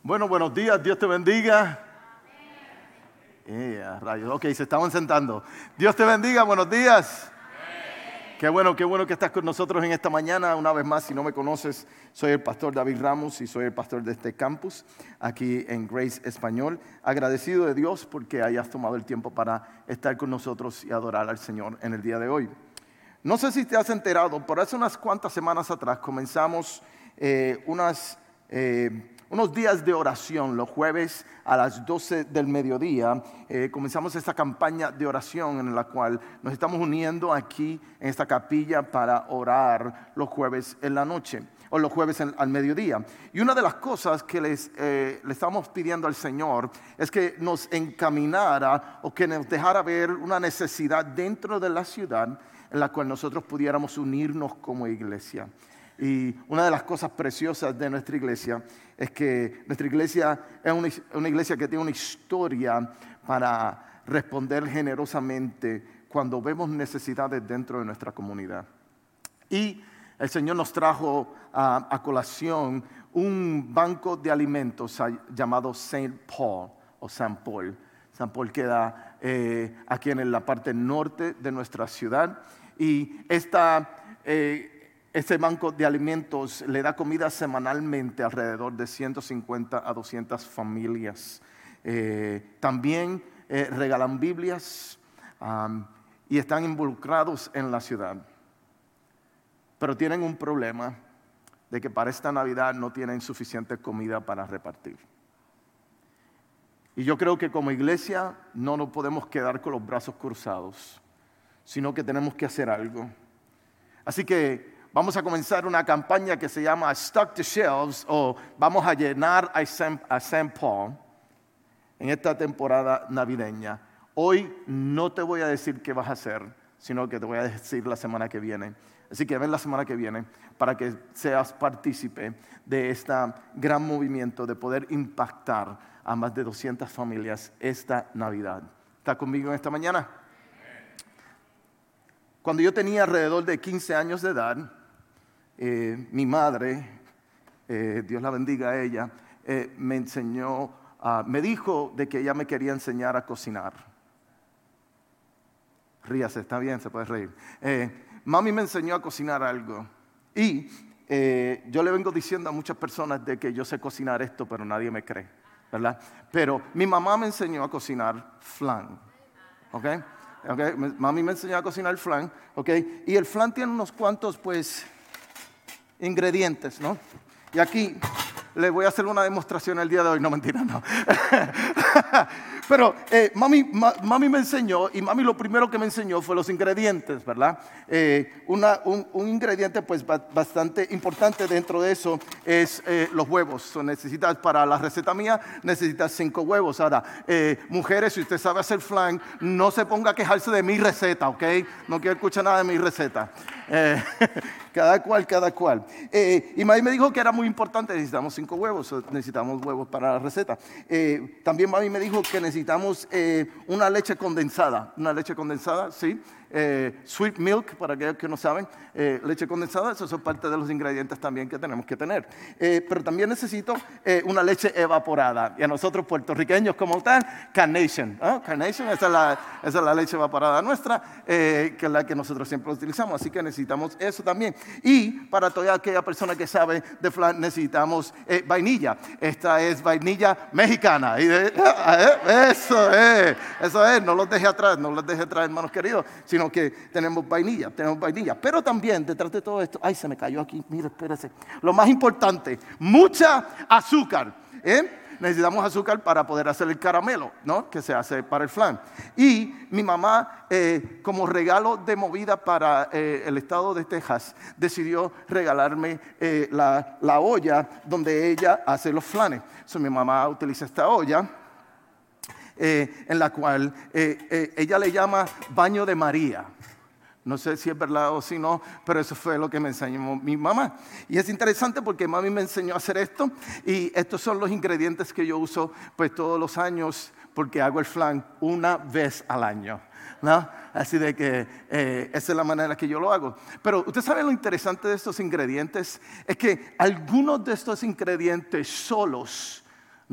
Bueno, buenos días, Dios te bendiga. Rayos, ok, se estaban sentando. Dios te bendiga, buenos días. Qué bueno que estás con nosotros en esta mañana. Una vez más, si no me conoces, soy el pastor David Ramos y soy el pastor de este campus aquí en Grace Español. Agradecido de Dios porque hayas tomado el tiempo para estar con nosotros y adorar al Señor en el día de hoy. No sé si te has enterado, pero hace unas cuantas semanas atrás comenzamos unos días de oración, los jueves a las 12 del mediodía. Comenzamos esta campaña de oración en la cual nos estamos uniendo aquí en esta capilla para orar los jueves en la noche o los jueves al mediodía. Y una de las cosas que le estamos pidiendo al Señor es que nos encaminara o que nos dejara ver una necesidad dentro de la ciudad en la cual nosotros pudiéramos unirnos como iglesia. Y una de las cosas preciosas de nuestra iglesia es que nuestra iglesia es una iglesia que tiene una historia para responder generosamente cuando vemos necesidades dentro de nuestra comunidad. Y el Señor nos trajo a colación un banco de alimentos llamado Saint Paul o San Paul. San Paul queda aquí en la parte norte de nuestra ciudad y este banco de alimentos le da comida semanalmente alrededor de 150 a 200 familias. También regalan Biblias y están involucrados en la ciudad. Pero tienen un problema de que para esta Navidad no tienen suficiente comida para repartir. Y yo creo que como iglesia no nos podemos quedar con los brazos cruzados, sino que tenemos que hacer algo. Así que vamos a comenzar una campaña que se llama Stock the Shelves o vamos a llenar a St. Paul en esta temporada navideña. Hoy no te voy a decir qué vas a hacer, sino que te voy a decir la semana que viene. Así que ven la semana que viene para que seas partícipe de este gran movimiento de poder impactar a más de 200 familias esta Navidad. ¿Está conmigo en esta mañana? Cuando yo tenía alrededor de 15 años de edad, mi madre, Dios la bendiga a ella, me enseñó, me dijo de que ella me quería enseñar a cocinar. Ríase, está bien, se puede reír. Mami me enseñó a cocinar algo y yo le vengo diciendo a muchas personas de que yo sé cocinar esto, pero nadie me cree, ¿verdad? Pero mi mamá me enseñó a cocinar flan, ¿ok? Okay, mami me enseñó a cocinar flan, okay, y el flan tiene unos cuantos, ingredientes, ¿no? Y aquí les voy a hacer una demostración el día de hoy, no mentira, no. Pero mami me enseñó, y mami lo primero que me enseñó fue los ingredientes, ¿verdad? Un ingrediente bastante importante dentro de eso es los huevos. Necesitas para la receta mía, necesitas 5 huevos. Ahora, mujeres, si usted sabe hacer flan, no se ponga a quejarse de mi receta, ¿ok? No quiero escuchar nada de mi receta. Cada cual. Y mami me dijo que era muy importante, necesitamos 5 huevos, necesitamos huevos para la receta. También mami me dijo que necesitamos una leche condensada, ¿sí? Sweet milk, para aquellos que no saben, leche condensada, esos son parte de los ingredientes también que tenemos que tener. Pero también necesito una leche evaporada. Y a nosotros puertorriqueños como tal, Carnation. Carnation, esa es la leche evaporada nuestra, que es la que nosotros siempre utilizamos. Así que necesitamos eso también. Y para toda aquella persona que sabe de flan, necesitamos vainilla. Esta es vainilla mexicana. Y eso es, no los deje atrás, hermanos queridos, sino que tenemos vainilla. Pero también detrás de todo esto, ay, se me cayó aquí, mire, espérese. Lo más importante, mucha azúcar, Necesitamos azúcar para poder hacer el caramelo, ¿no? Que se hace para el flan. Y mi mamá, como regalo de movida para el estado de Texas, decidió regalarme la olla donde ella hace los flanes. Mi mamá utiliza esta olla, en la cual ella le llama baño de María. No sé si es verdad o si no, pero eso fue lo que me enseñó mi mamá. Y es interesante porque mami me enseñó a hacer esto y estos son los ingredientes que yo uso todos los años porque hago el flan una vez al año, ¿no? Así de que esa es la manera que yo lo hago. Pero usted sabe lo interesante de estos ingredientes es que algunos de estos ingredientes solos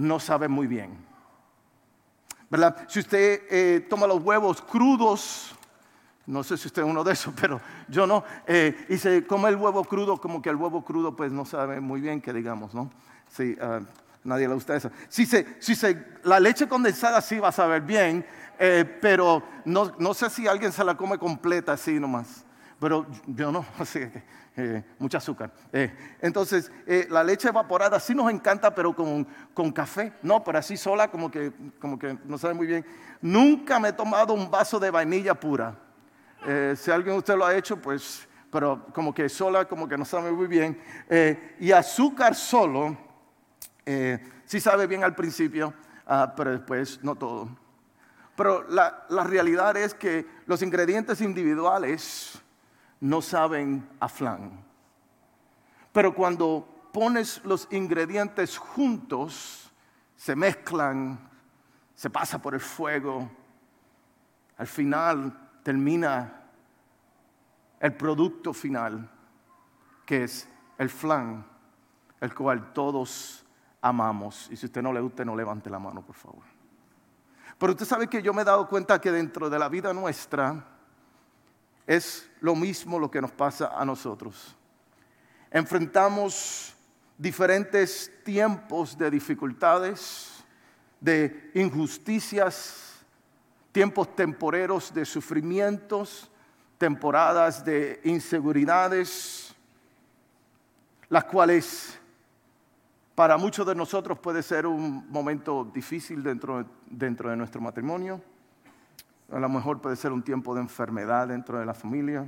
no sabe muy bien, ¿verdad? Si usted toma los huevos crudos, no sé si usted es uno de esos, pero yo no, y se come el huevo crudo, como que el huevo crudo pues no sabe muy bien, que digamos, ¿no? Sí, nadie le gusta eso. La leche condensada sí va a saber bien, pero no sé si alguien se la come completa así nomás. Pero yo no, así que mucho azúcar. Entonces, la leche evaporada sí nos encanta, pero con café. No, pero así sola como que no sabe muy bien. Nunca me he tomado un vaso de vainilla pura. Si alguien de usted lo ha hecho, pues, pero como que sola, como que no sabe muy bien. Y azúcar solo, sí sabe bien al principio, pero después no todo. Pero la realidad es que los ingredientes individuales no saben a flan. Pero cuando pones los ingredientes juntos, se mezclan, se pasa por el fuego, al final termina el producto final, que es el flan, el cual todos amamos. Y si a usted no le gusta, no levante la mano, por favor. Pero usted sabe que yo me he dado cuenta que dentro de la vida nuestra es lo mismo lo que nos pasa a nosotros. Enfrentamos diferentes tiempos de dificultades, de injusticias, tiempos temporeros de sufrimientos, temporadas de inseguridades, las cuales para muchos de nosotros puede ser un momento difícil dentro de nuestro matrimonio. A lo mejor puede ser un tiempo de enfermedad dentro de la familia.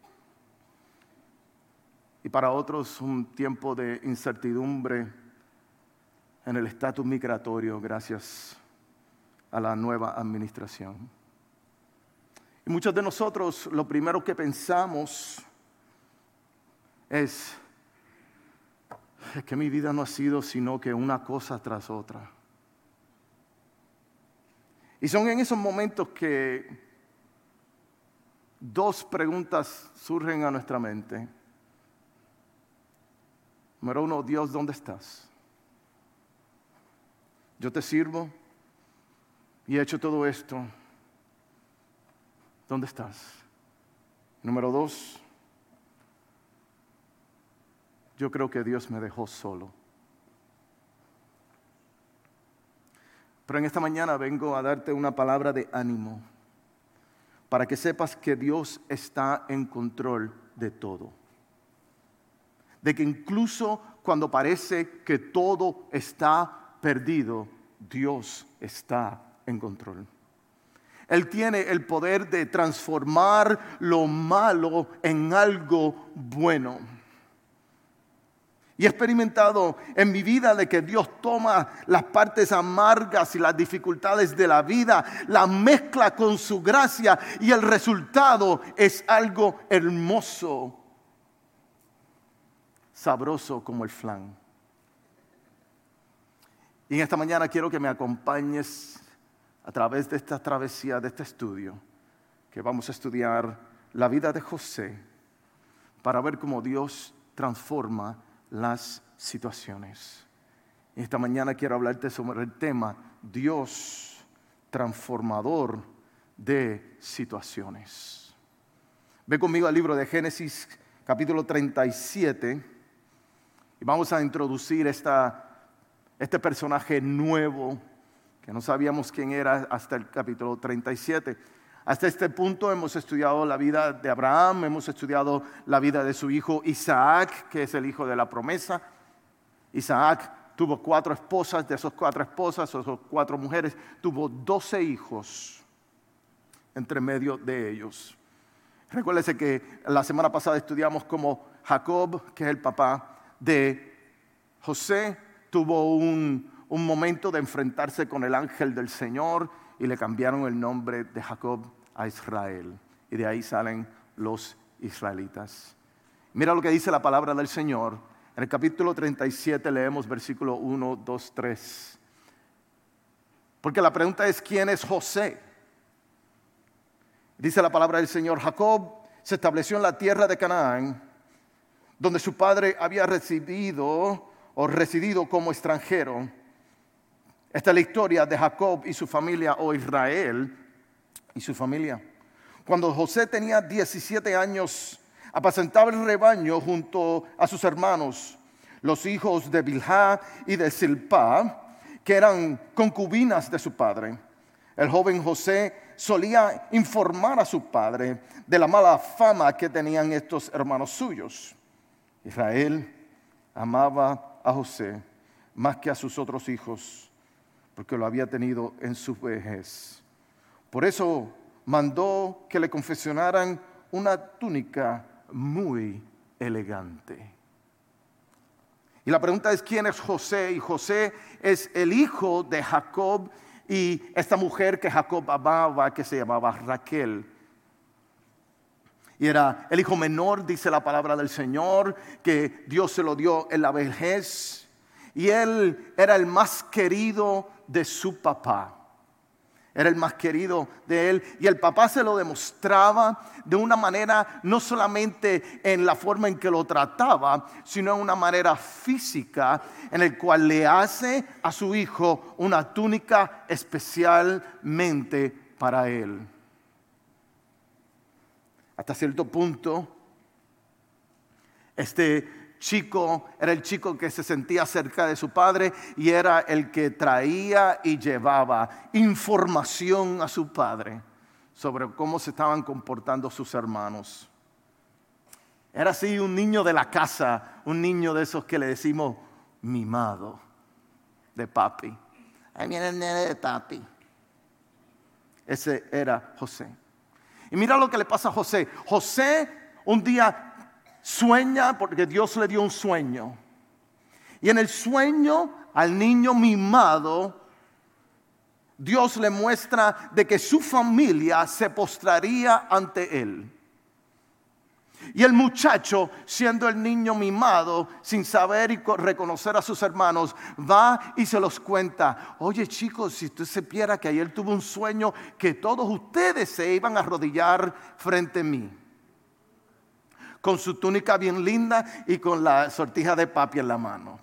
Y para otros un tiempo de incertidumbre en el estatus migratorio gracias a la nueva administración. Y muchos de nosotros lo primero que pensamos es que mi vida no ha sido sino que una cosa tras otra. Y son en esos momentos que dos preguntas surgen a nuestra mente. Número uno, Dios, ¿dónde estás? Yo te sirvo y he hecho todo esto. ¿Dónde estás? Número dos, yo creo que Dios me dejó solo. Pero en esta mañana vengo a darte una palabra de ánimo para que sepas que Dios está en control de todo. De que incluso cuando parece que todo está perdido, Dios está en control. Él tiene el poder de transformar lo malo en algo bueno. Y he experimentado en mi vida de que Dios toma las partes amargas y las dificultades de la vida, las mezcla con su gracia y el resultado es algo hermoso, sabroso como el flan. Y en esta mañana quiero que me acompañes a través de esta travesía, de este estudio, que vamos a estudiar la vida de José para ver cómo Dios transforma las situaciones. Esta mañana quiero hablarte sobre el tema Dios transformador de situaciones. Ve conmigo al libro de Génesis capítulo 37 y vamos a introducir este personaje nuevo que no sabíamos quién era hasta el capítulo 37. Hasta este punto hemos estudiado la vida de Abraham, hemos estudiado la vida de su hijo Isaac, que es el hijo de la promesa. Isaac tuvo 4 esposas, de esas 4 esposas, esas 4 mujeres, tuvo 12 hijos entre medio de ellos. Recuérdese que la semana pasada estudiamos cómo Jacob, que es el papá de José, tuvo un momento de enfrentarse con el ángel del Señor y le cambiaron el nombre de Jacob a Israel. Y de ahí salen los israelitas. Mira lo que dice la palabra del Señor. En el capítulo 37 leemos versículo 1, 2, 3. Porque la pregunta es, ¿quién es José? Dice la palabra del Señor, Jacob se estableció en la tierra de Canaán, donde su padre había residido como extranjero. Esta es la historia de Jacob y su familia, o Israel y su familia. Cuando José tenía 17 años, apacentaba el rebaño junto a sus hermanos, los hijos de Bilhá y de Silpá, que eran concubinas de su padre. El joven José solía informar a su padre de la mala fama que tenían estos hermanos suyos. Israel amaba a José más que a sus otros hijos, porque lo había tenido en su vejez. Por eso mandó que le confeccionaran una túnica muy elegante. Y la pregunta es, ¿quién es José? Y José es el hijo de Jacob y esta mujer que Jacob amaba, que se llamaba Raquel. Y era el hijo menor, dice la palabra del Señor, que Dios se lo dio en la vejez. Y él era el más querido de su papá. Era el más querido de él. Y el papá se lo demostraba de una manera, no solamente en la forma en que lo trataba, sino en una manera física, en el cual le hace a su hijo una túnica especialmente para él. Hasta cierto punto, este chico era el chico que se sentía cerca de su padre y era el que traía y llevaba información a su padre sobre cómo se estaban comportando sus hermanos. Era así un niño de la casa, un niño de esos que le decimos mimado de papi. Ahí viene el nene de papi. Ese era José. Y mira lo que le pasa a José. José un día sueña porque Dios le dio un sueño. Y en el sueño al niño mimado, Dios le muestra de que su familia se postraría ante él. Y el muchacho, siendo el niño mimado, sin saber y reconocer a sus hermanos, va y se los cuenta. Oye chicos, si usted supiera que ayer tuve un sueño que todos ustedes se iban a arrodillar frente a mí, con su túnica bien linda y con la sortija de papi en la mano.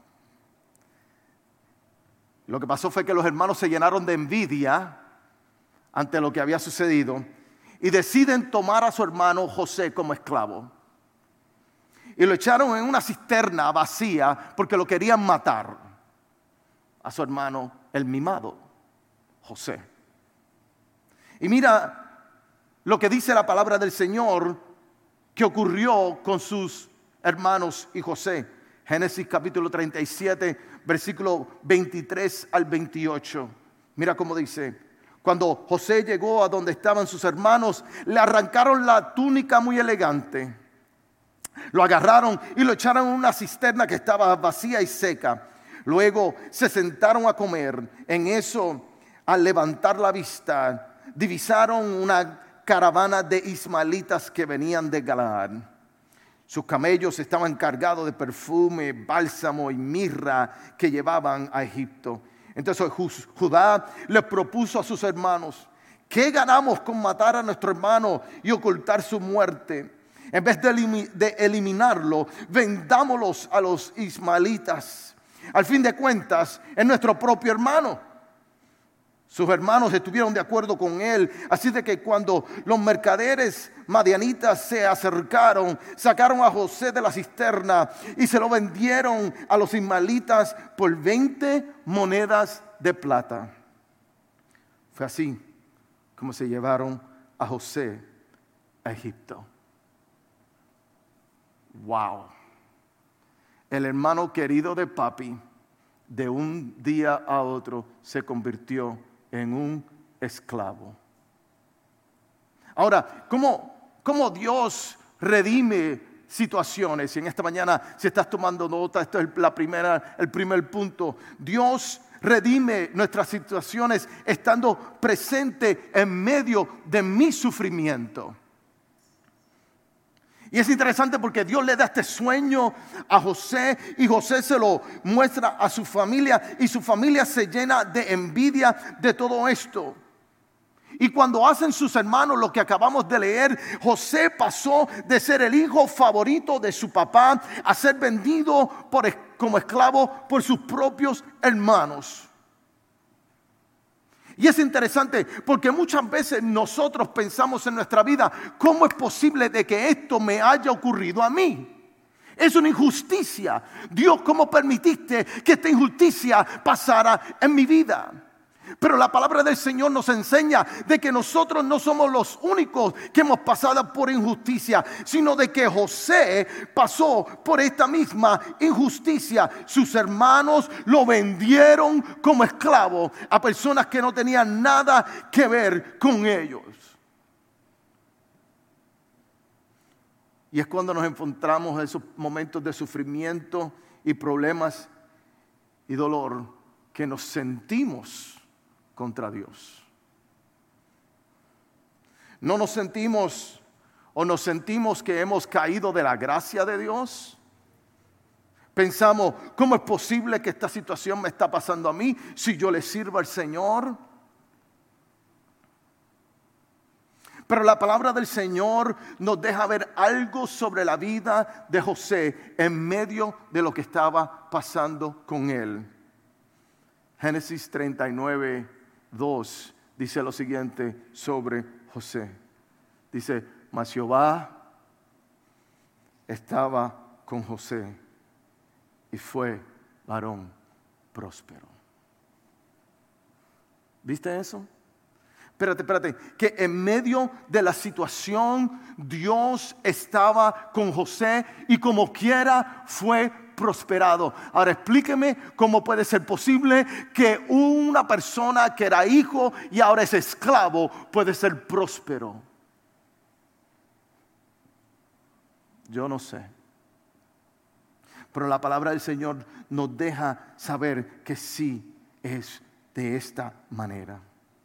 Lo que pasó fue que los hermanos se llenaron de envidia ante lo que había sucedido y deciden tomar a su hermano José como esclavo. Y lo echaron en una cisterna vacía porque lo querían matar a su hermano, el mimado, José. Y mira lo que dice la palabra del Señor que ocurrió con sus hermanos y José. Génesis capítulo 37, versículo 23 al 28. Mira cómo dice. Cuando José llegó a donde estaban sus hermanos, le arrancaron la túnica muy elegante. Lo agarraron y lo echaron en una cisterna que estaba vacía y seca. Luego se sentaron a comer. En eso, al levantar la vista, divisaron una caravana de ismaelitas que venían de Galaad. Sus camellos estaban cargados de perfume, bálsamo y mirra que llevaban a Egipto. Entonces Judá le propuso a sus hermanos: ¿qué ganamos con matar a nuestro hermano y ocultar su muerte? En vez de eliminarlo, vendámoslos a los ismaelitas. Al fin de cuentas, es nuestro propio hermano. Sus hermanos estuvieron de acuerdo con él, así de que cuando los mercaderes madianitas se acercaron, sacaron a José de la cisterna y se lo vendieron a los ismaelitas por 20 monedas de plata. Fue así como se llevaron a José a Egipto. Wow. El hermano querido de papi, de un día a otro, se convirtió en un esclavo. Ahora, ¿cómo Dios redime situaciones? Y en esta mañana, si estás tomando nota, esto es el primer punto. Dios redime nuestras situaciones estando presente en medio de mi sufrimiento. Y es interesante porque Dios le da este sueño a José y José se lo muestra a su familia y su familia se llena de envidia de todo esto. Y cuando hacen sus hermanos lo que acabamos de leer, José pasó de ser el hijo favorito de su papá a ser vendido como esclavo por sus propios hermanos. Y es interesante porque muchas veces nosotros pensamos en nuestra vida, ¿cómo es posible de que esto me haya ocurrido a mí? Es una injusticia. Dios, ¿cómo permitiste que esta injusticia pasara en mi vida? Pero la palabra del Señor nos enseña de que nosotros no somos los únicos que hemos pasado por injusticia, sino de que José pasó por esta misma injusticia. Sus hermanos lo vendieron como esclavo a personas que no tenían nada que ver con ellos. Y es cuando nos encontramos en esos momentos de sufrimiento y problemas y dolor que nos sentimos contra Dios. No nos sentimos o nos sentimos que hemos caído de la gracia de Dios. Pensamos, ¿cómo es posible que esta situación me está pasando a mí si yo le sirvo al Señor? Pero la palabra del Señor nos deja ver algo sobre la vida de José en medio de lo que estaba pasando con él. Génesis 39:2 dice lo siguiente sobre José. Dice, mas Jehová estaba con José y fue varón próspero. ¿Viste eso? Espérate, que en medio de la situación Dios estaba con José y como quiera fue prosperado. Ahora explíqueme cómo puede ser posible que una persona que era hijo y ahora es esclavo puede ser próspero. Yo no sé. Pero la palabra del Señor nos deja saber que sí es de esta manera.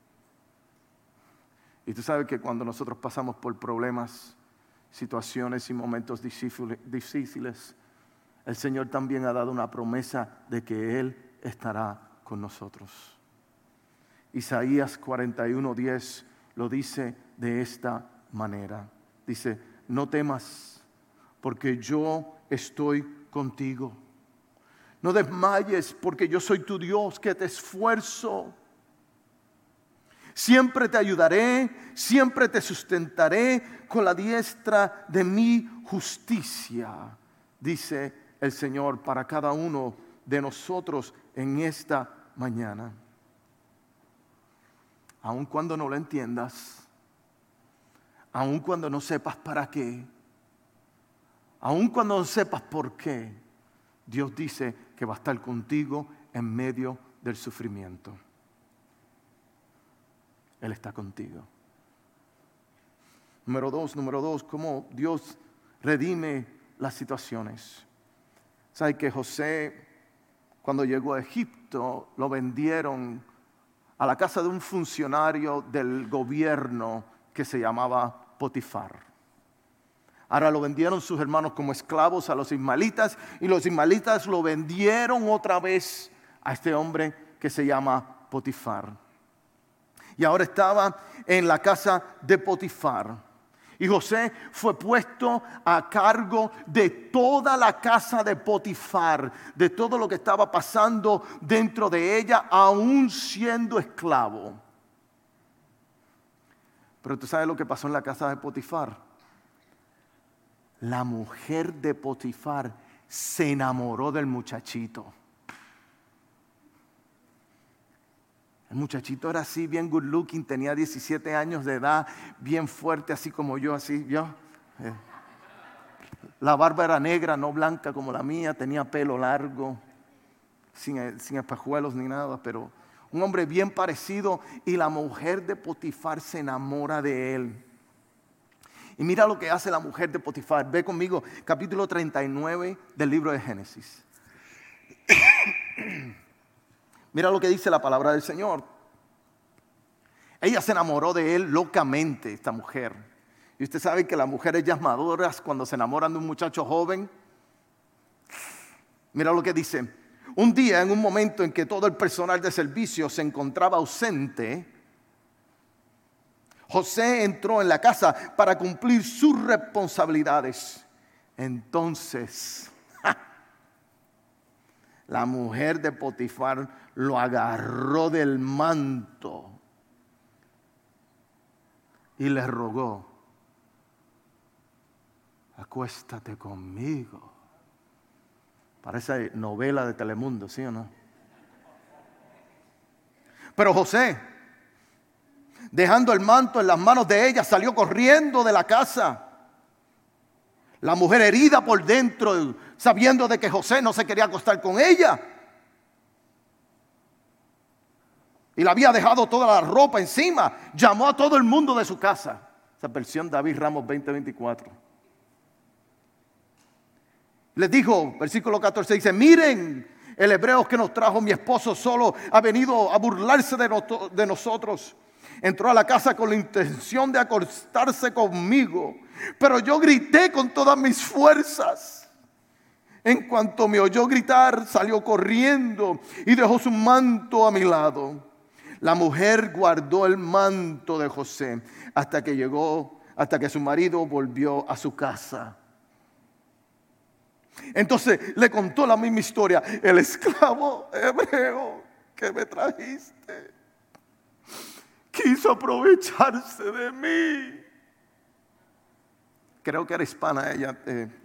Y tú sabes que cuando nosotros pasamos por problemas, situaciones y momentos difíciles, el Señor también ha dado una promesa de que Él estará con nosotros. Isaías 41:10 lo dice de esta manera. Dice, no temas, porque yo estoy contigo. No desmayes, porque yo soy tu Dios que te esfuerzo. Siempre te ayudaré, siempre te sustentaré con la diestra de mi justicia, dice el Señor para cada uno de nosotros en esta mañana. Aun cuando no lo entiendas, aun cuando no sepas para qué, aun cuando no sepas por qué, Dios dice que va a estar contigo en medio del sufrimiento. Él está contigo. Número dos, cómo Dios redime las situaciones. ¿Sabe que José, cuando llegó a Egipto, lo vendieron a la casa de un funcionario del gobierno que se llamaba Potifar? Ahora lo vendieron sus hermanos como esclavos a los ismaelitas y los ismaelitas lo vendieron otra vez a este hombre que se llama Potifar. Y ahora estaba en la casa de Potifar. Y José fue puesto a cargo de toda la casa de Potifar, de todo lo que estaba pasando dentro de ella, aún siendo esclavo. Pero tú sabes lo que pasó en la casa de Potifar. La mujer de Potifar se enamoró del muchachito. El muchachito era así, bien good looking, tenía 17 años de edad, bien fuerte, así como yo, así, yo. La barba era negra, no blanca como la mía, tenía pelo largo, sin espejuelos ni nada, pero un hombre bien parecido, y la mujer de Potifar se enamora de él. Y mira lo que hace la mujer de Potifar. Ve conmigo, capítulo 39 del libro de Génesis. Mira lo que dice la palabra del Señor. Ella se enamoró de él locamente, esta mujer. Y usted sabe que las mujeres ya maduras, cuando se enamoran de un muchacho joven. Mira lo que dice. Un día, en un momento en que todo el personal de servicio se encontraba ausente, José entró en la casa para cumplir sus responsabilidades. Entonces, la mujer de Potifar lo agarró del manto y le rogó: acuéstate conmigo. Parece novela de Telemundo, ¿sí o no? Pero José, dejando el manto en las manos de ella, salió corriendo de la casa. La mujer herida por dentro, sabiendo de que José no se quería acostar con ella. Y le había dejado toda la ropa encima. Llamó a todo el mundo de su casa. Esa versión David Ramos 2024. Les dijo, versículo 14, dice: miren, el hebreo que nos trajo mi esposo solo ha venido a burlarse de nosotros. Entró a la casa con la intención de acostarse conmigo, pero yo grité con todas mis fuerzas. En cuanto me oyó gritar, salió corriendo y dejó su manto a mi lado. La mujer guardó el manto de José hasta que su marido volvió a su casa. Entonces le contó la misma historia. El esclavo hebreo que me trajiste quiso aprovecharse de mí. Creo que era hispana ella.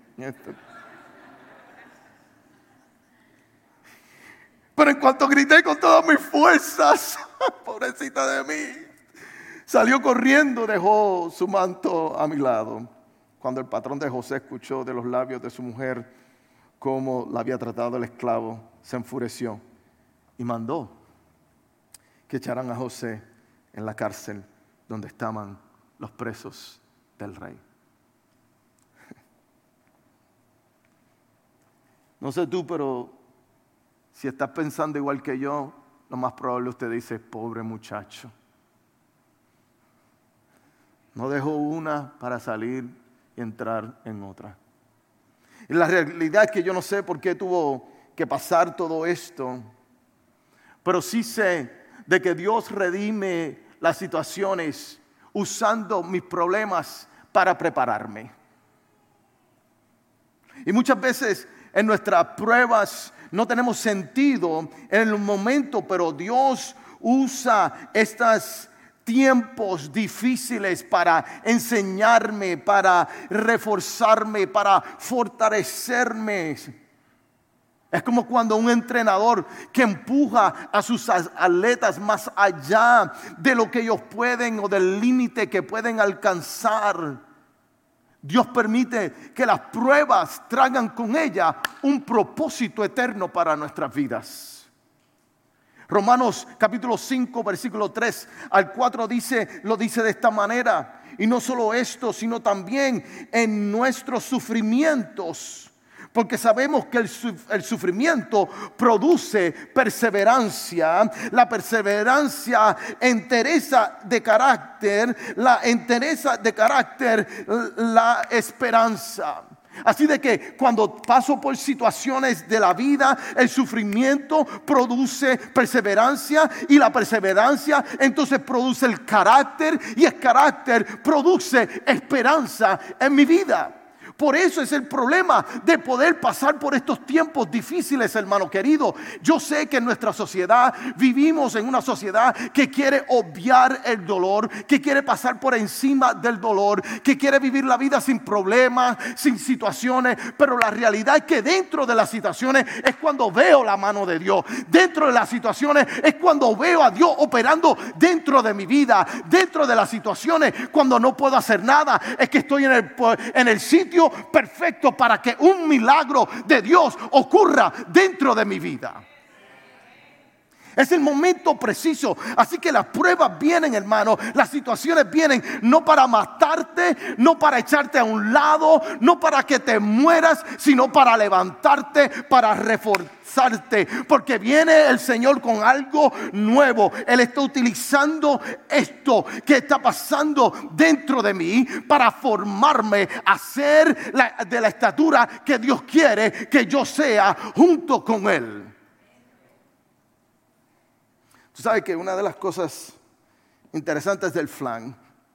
Pero en cuanto grité con todas mis fuerzas, pobrecita de mí, salió corriendo, dejó su manto a mi lado. Cuando el patrón de José escuchó de los labios de su mujer cómo la había tratado el esclavo, se enfureció y mandó que echaran a José en la cárcel donde estaban los presos del rey. No sé tú, pero si estás pensando igual que yo, lo más probable usted dice: pobre muchacho. No dejó una para salir y entrar en otra. Y la realidad es que yo no sé por qué tuvo que pasar todo esto, pero sí sé de que Dios redime las situaciones usando mis problemas para prepararme. Y muchas veces en nuestras pruebas no tenemos sentido en el momento, pero Dios usa estas tiempos difíciles para enseñarme, para reforzarme, para fortalecerme. Es como cuando un entrenador que empuja a sus atletas más allá de lo que ellos pueden o del límite que pueden alcanzar. Dios permite que las pruebas traigan con ellas un propósito eterno para nuestras vidas. Romanos capítulo 5, versículo 3 al 4 lo dice de esta manera: y no solo esto, sino también en nuestros sufrimientos, porque sabemos que el sufrimiento produce perseverancia, la perseverancia entereza de carácter, la entereza de carácter, la esperanza. Así de que cuando paso por situaciones de la vida, el sufrimiento produce perseverancia, y la perseverancia entonces produce el carácter, y el carácter produce esperanza en mi vida. Por eso es el problema de poder pasar por estos tiempos difíciles, hermano querido. Yo sé que en nuestra sociedad vivimos en una sociedad que quiere obviar el dolor, que quiere pasar por encima del dolor, que quiere vivir la vida sin problemas, sin situaciones. Pero la realidad es que dentro de las situaciones es cuando veo la mano de Dios. Dentro de las situaciones es cuando veo a Dios operando dentro de mi vida. Dentro de las situaciones, cuando no puedo hacer nada, es que estoy en el sitio perfecto para que un milagro de Dios ocurra dentro de mi vida. Es el momento preciso. Así que las pruebas vienen, hermano. Las situaciones vienen no para matarte, no para echarte a un lado, no para que te mueras, sino para levantarte, para reforzarte. Porque viene el Señor con algo nuevo. Él está utilizando esto que está pasando dentro de mí para formarme a ser de la estatura que Dios quiere que yo sea junto con Él. Tú sabes que una de las cosas interesantes del flan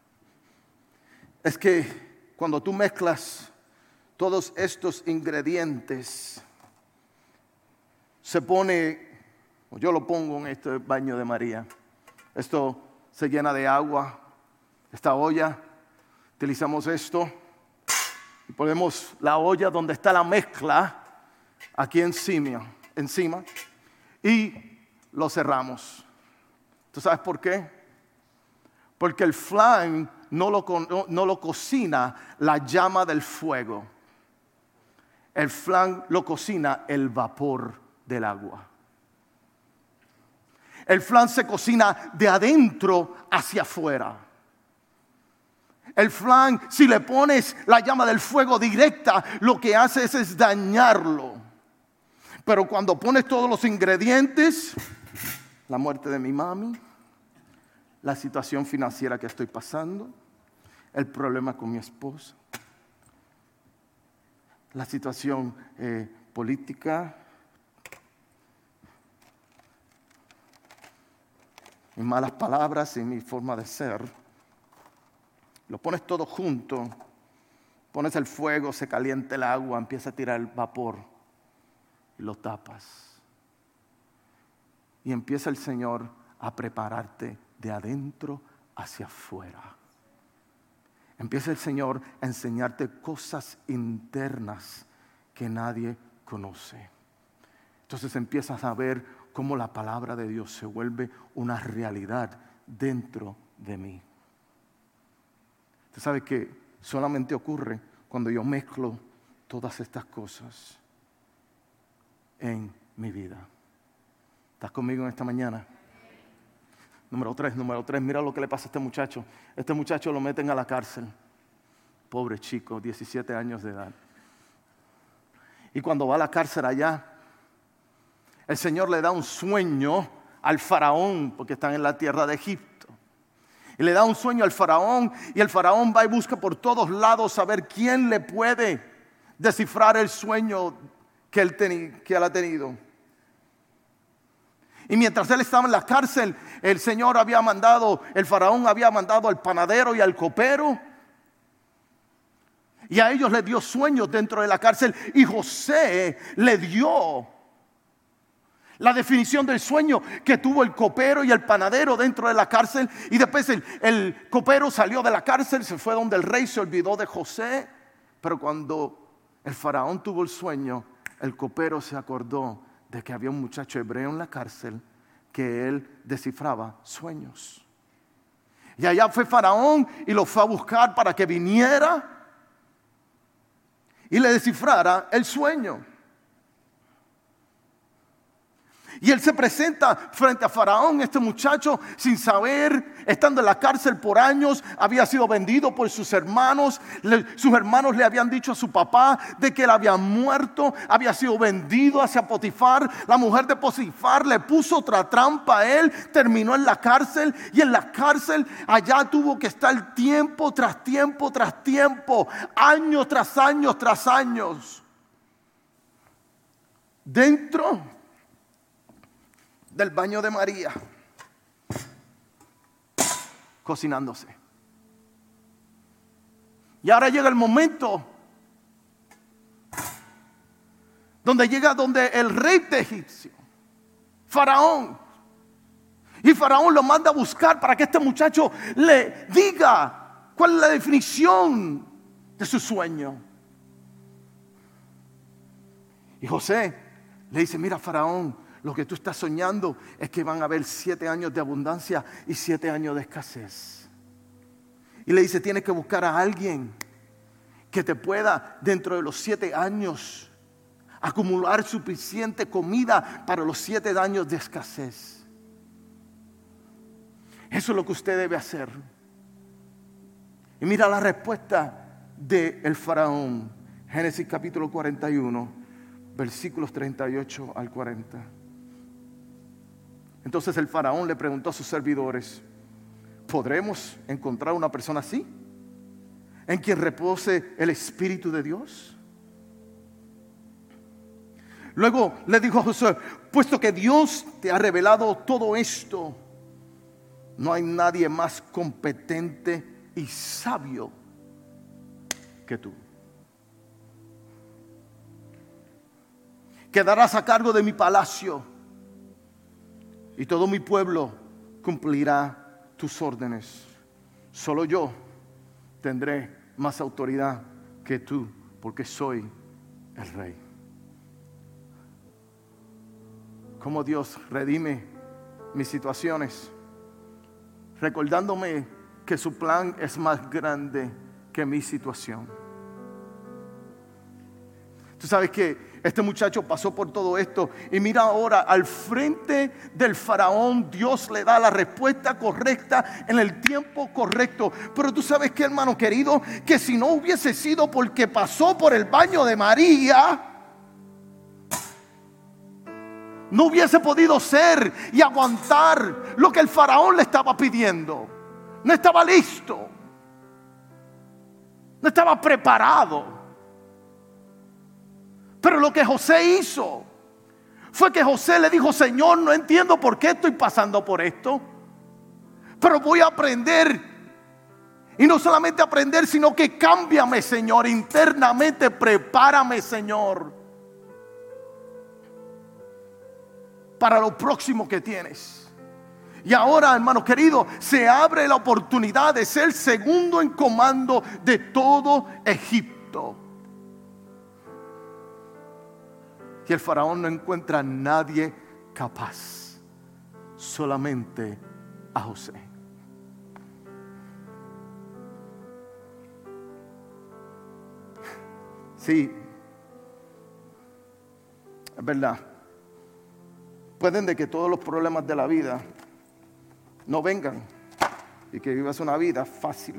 es que cuando tú mezclas todos estos ingredientes, se pone, yo lo pongo en este baño de María. Esto se llena de agua Esta olla, utilizamos esto y ponemos la olla donde está la mezcla aquí encima y lo cerramos. ¿Tú sabes por qué? Porque el flan no lo cocina la llama del fuego. El flan lo cocina el vapor del agua. El flan se cocina de adentro hacia afuera. El flan, si le pones la llama del fuego directa, lo que hace es dañarlo. Pero cuando pones todos los ingredientes, la muerte de mi mami, la situación financiera que estoy pasando, el problema con mi esposa, la situación política, mis malas palabras y mi forma de ser, lo pones todo junto, pones el fuego, se calienta el agua, empieza a tirar el vapor y lo tapas. Y empieza el Señor a prepararte de adentro hacia afuera. Empieza el Señor a enseñarte cosas internas que nadie conoce. Entonces empiezas a ver cómo la palabra de Dios se vuelve una realidad dentro de mí. Usted sabe que solamente ocurre cuando yo mezclo todas estas cosas en mi vida. ¿Estás conmigo en esta mañana? Número 3, mira lo que le pasa a este muchacho. Este muchacho lo meten a la cárcel. Pobre chico, 17 años de edad. Y cuando va a la cárcel allá, el Señor le da un sueño al faraón, porque están en la tierra de Egipto. Y le da un sueño al faraón, y el faraón va y busca por todos lados a ver quién le puede descifrar el sueño que él ha tenido. Y mientras él estaba en la cárcel, el faraón había mandado al panadero y al copero. Y a ellos les dio sueños dentro de la cárcel. Y José le dio la definición del sueño que tuvo el copero y el panadero dentro de la cárcel. Y después el copero salió de la cárcel, se fue donde el rey, se olvidó de José. Pero cuando el faraón tuvo el sueño, el copero se acordó de que había un muchacho hebreo en la cárcel que él descifraba sueños. Y allá fue faraón y lo fue a buscar para que viniera y le descifrara el sueño. Y él se presenta frente a faraón, este muchacho, sin saber, estando en la cárcel por años, había sido vendido por sus hermanos. Sus hermanos le habían dicho a su papá de que él había muerto, había sido vendido hacia Potifar. La mujer de Potifar le puso otra trampa a él, terminó en la cárcel. Y en la cárcel allá tuvo que estar tiempo tras tiempo tras tiempo, años tras años tras años, dentro del baño de María, cocinándose. Y ahora llega el momento donde el rey de Egipcio, Faraón, y Faraón lo manda a buscar para que este muchacho le diga cuál es la definición de su sueño. Y José le dice: mira, Faraón, lo que tú estás soñando es que van a haber 7 años de abundancia y 7 años de escasez. Y le dice: tienes que buscar a alguien que te pueda, dentro de los 7 años, acumular suficiente comida para los 7 años de escasez. Eso es lo que usted debe hacer. Y mira la respuesta del faraón. Génesis capítulo 41, versículos 38 al 40. Entonces el faraón le preguntó a sus servidores: ¿podremos encontrar una persona así, en quien repose el Espíritu de Dios? Luego le dijo a José: puesto que Dios te ha revelado todo esto, no hay nadie más competente y sabio que tú. Quedarás a cargo de mi palacio y todo mi pueblo cumplirá tus órdenes. Solo yo tendré más autoridad que tú, porque soy el rey. Cómo Dios redime mis situaciones, recordándome que su plan es más grande que mi situación. Tú sabes que este muchacho pasó por todo esto y mira ahora, al frente del faraón, Dios le da la respuesta correcta en el tiempo correcto. Pero tú sabes que, hermano querido, que si no hubiese sido porque pasó por el baño de María, no hubiese podido ser y aguantar lo que el faraón le estaba pidiendo. No estaba listo, no estaba preparado. Pero lo que José hizo fue que José le dijo: Señor, no entiendo por qué estoy pasando por esto, pero voy a aprender. Y no solamente aprender, sino que cámbiame, Señor, internamente, prepárame, Señor, para lo próximo que tienes. Y ahora, hermano querido, se abre la oportunidad de ser segundo en comando de todo Egipto. Y el faraón no encuentra a nadie capaz, solamente a José. Sí, es verdad. Pueden de que todos los problemas de la vida no vengan y que vivas una vida fácil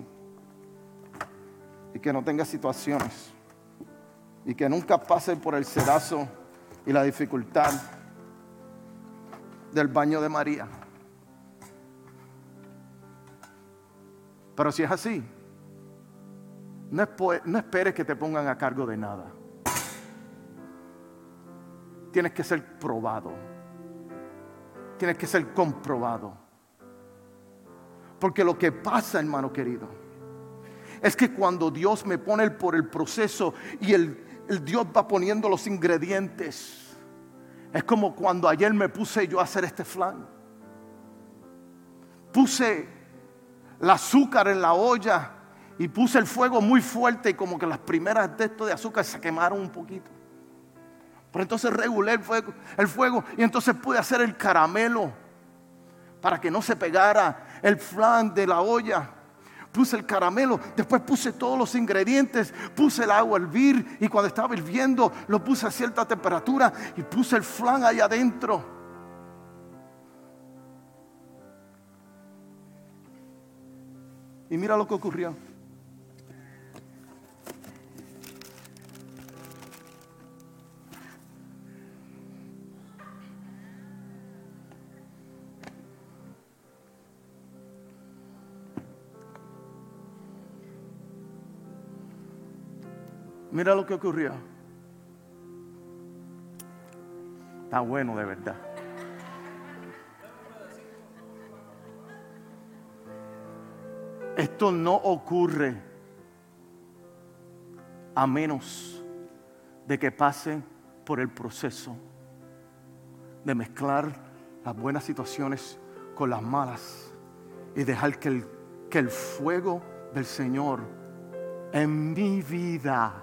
y que no tengas situaciones y que nunca pases por el sedazo y la dificultad del baño de María. Pero si es así, no esperes que te pongan a cargo de nada. Tienes que ser probado. Tienes que ser comprobado. Porque lo que pasa, hermano querido, es que cuando Dios me pone por el proceso y el Dios va poniendo los ingredientes, es como cuando ayer me puse yo a hacer este flan. Puse el azúcar en la olla y puse el fuego muy fuerte, y como que las primeras de esto de azúcar se quemaron un poquito. Pero entonces regulé el fuego y entonces pude hacer el caramelo para que no se pegara el flan de la olla. Puse el caramelo, después puse todos los ingredientes, puse el agua a hervir, y cuando estaba hirviendo lo puse a cierta temperatura y puse el flan ahí adentro. Y mira lo que ocurrió. Mira lo que ocurrió. Está bueno de verdad. Esto no ocurre a menos de que pase por el proceso de mezclar las buenas situaciones con las malas y dejar que el fuego del Señor en mi vida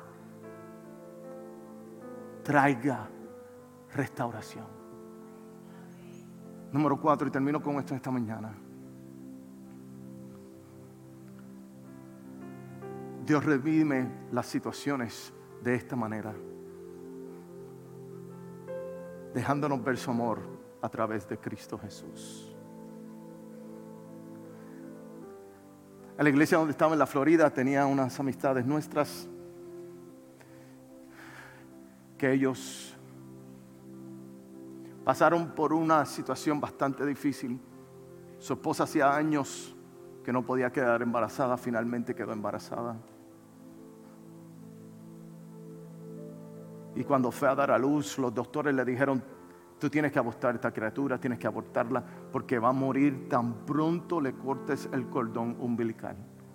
traiga restauración. Número 4, y termino con esto esta mañana. Dios redime las situaciones de esta manera, dejándonos ver su amor a través de Cristo Jesús. En la iglesia donde estaba en la Florida tenía unas amistades nuestras que ellos pasaron por una situación bastante difícil. Su esposa hacía años que no podía quedar embarazada, finalmente quedó embarazada. Y cuando fue a dar a luz, los doctores le dijeron: tú tienes que abortar esta criatura, tienes que abortarla, porque va a morir tan pronto le cortes el cordón umbilical.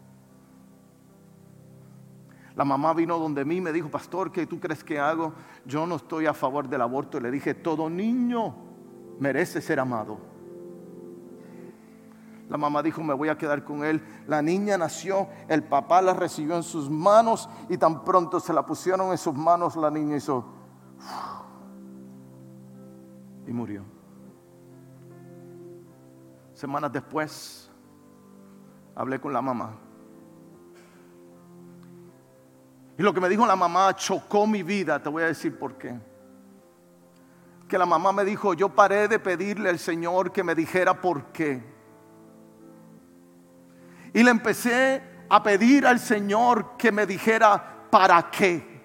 La mamá vino donde mí y me dijo: pastor, ¿qué tú crees que hago? Yo no estoy a favor del aborto. Y le dije: todo niño merece ser amado. La mamá dijo, me voy a quedar con él. La niña nació, el papá la recibió en sus manos y tan pronto se la pusieron en sus manos, la niña hizo y murió. Semanas después hablé con la mamá y lo que me dijo la mamá chocó mi vida. Te voy a decir por qué. Que la mamá me dijo, yo paré de pedirle al Señor que me dijera por qué. Y le empecé a pedir al Señor que me dijera para qué.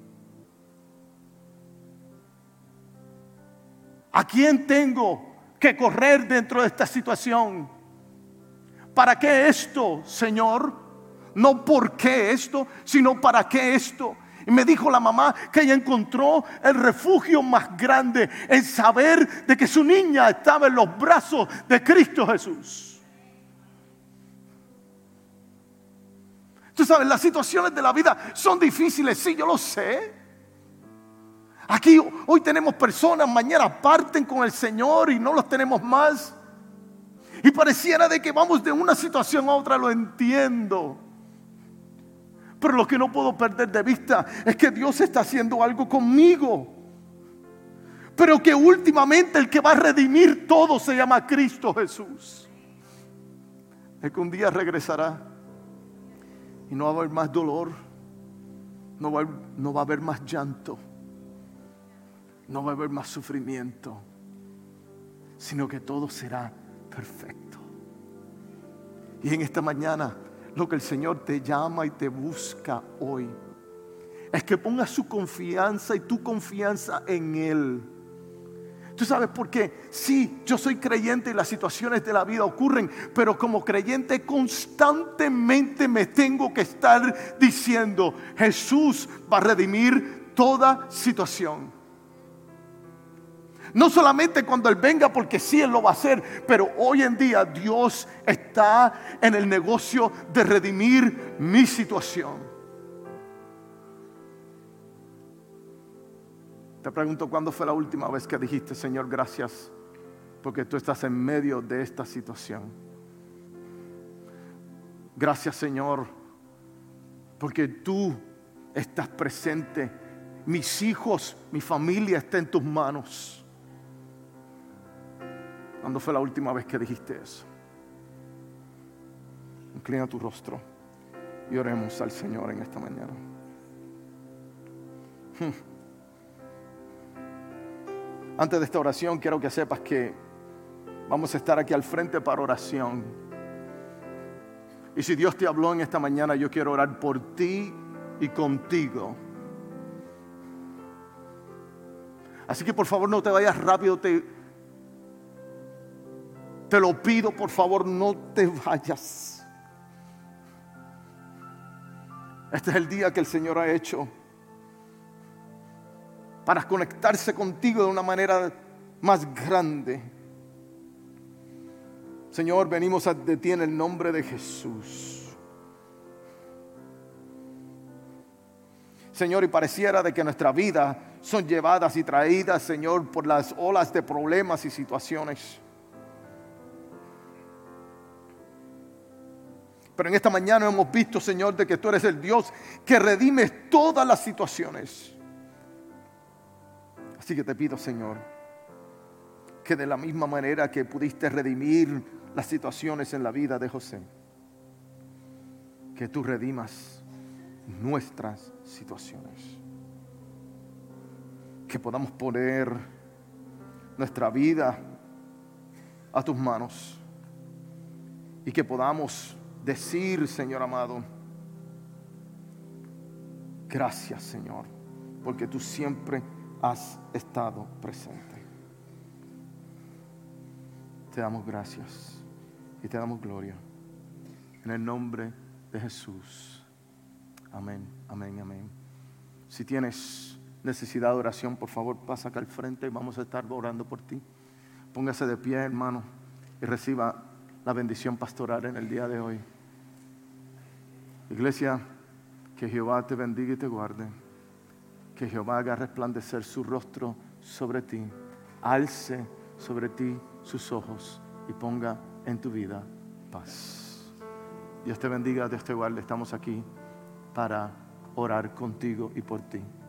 ¿A quién tengo que correr dentro de esta situación? ¿Para qué esto, Señor? No por qué esto, sino para qué esto. Y me dijo la mamá que ella encontró el refugio más grande en saber de que su niña estaba en los brazos de Cristo Jesús. Tú sabes, las situaciones de la vida son difíciles, sí, yo lo sé. Aquí hoy tenemos personas, mañana parten con el Señor y no los tenemos más. Y pareciera de que vamos de una situación a otra, lo entiendo. Pero lo que no puedo perder de vista es que Dios está haciendo algo conmigo. Pero que últimamente el que va a redimir todo se llama Cristo Jesús. El que un día regresará. Y no va a haber más dolor, no va a haber más llanto, no va a haber más sufrimiento, sino que todo será perfecto. Y en esta mañana, lo que el Señor te llama y te busca hoy, es que pongas su confianza y tu confianza en Él. ¿Tú sabes por qué? Sí, yo soy creyente y las situaciones de la vida ocurren, pero como creyente constantemente me tengo que estar diciendo, Jesús va a redimir toda situación. No solamente cuando Él venga, porque sí Él lo va a hacer, pero hoy en día Dios está en el negocio de redimir mi situación. Te pregunto, ¿cuándo fue la última vez que dijiste, Señor, gracias porque tú estás en medio de esta situación? Gracias, Señor, porque tú estás presente. Mis hijos, mi familia está en tus manos. ¿Cuándo fue la última vez que dijiste eso? Inclina tu rostro y oremos al Señor en esta mañana. Antes de esta oración quiero que sepas que vamos a estar aquí al frente para oración. Y si Dios te habló en esta mañana, yo quiero orar por ti y contigo. Así que por favor no te vayas rápido, te lo pido, por favor, no te vayas. Este es el día que el Señor ha hecho para conectarse contigo de una manera más grande. Señor, venimos ante ti en el nombre de Jesús. Señor, y pareciera de que nuestra vida son llevadas y traídas, Señor, por las olas de problemas y situaciones. Pero en esta mañana hemos visto, Señor, de que tú eres el Dios que redimes todas las situaciones. Así que te pido, Señor, que de la misma manera que pudiste redimir las situaciones en la vida de José, que tú redimas nuestras situaciones. Que podamos poner nuestra vida a tus manos y que podamos decir, Señor amado, gracias, Señor, porque tú siempre has estado presente. Te damos gracias y te damos gloria en el nombre de Jesús. Amén, amén, amén. Si tienes necesidad de oración, por favor pasa acá al frente y vamos a estar orando por ti. Póngase de pie, hermano, y reciba la bendición pastoral en el día de hoy. Iglesia, que Jehová te bendiga y te guarde. Que Jehová haga resplandecer su rostro sobre ti, alce sobre ti sus ojos y ponga en tu vida paz. Dios te bendiga, Dios te guarde. Estamos aquí para orar contigo y por ti.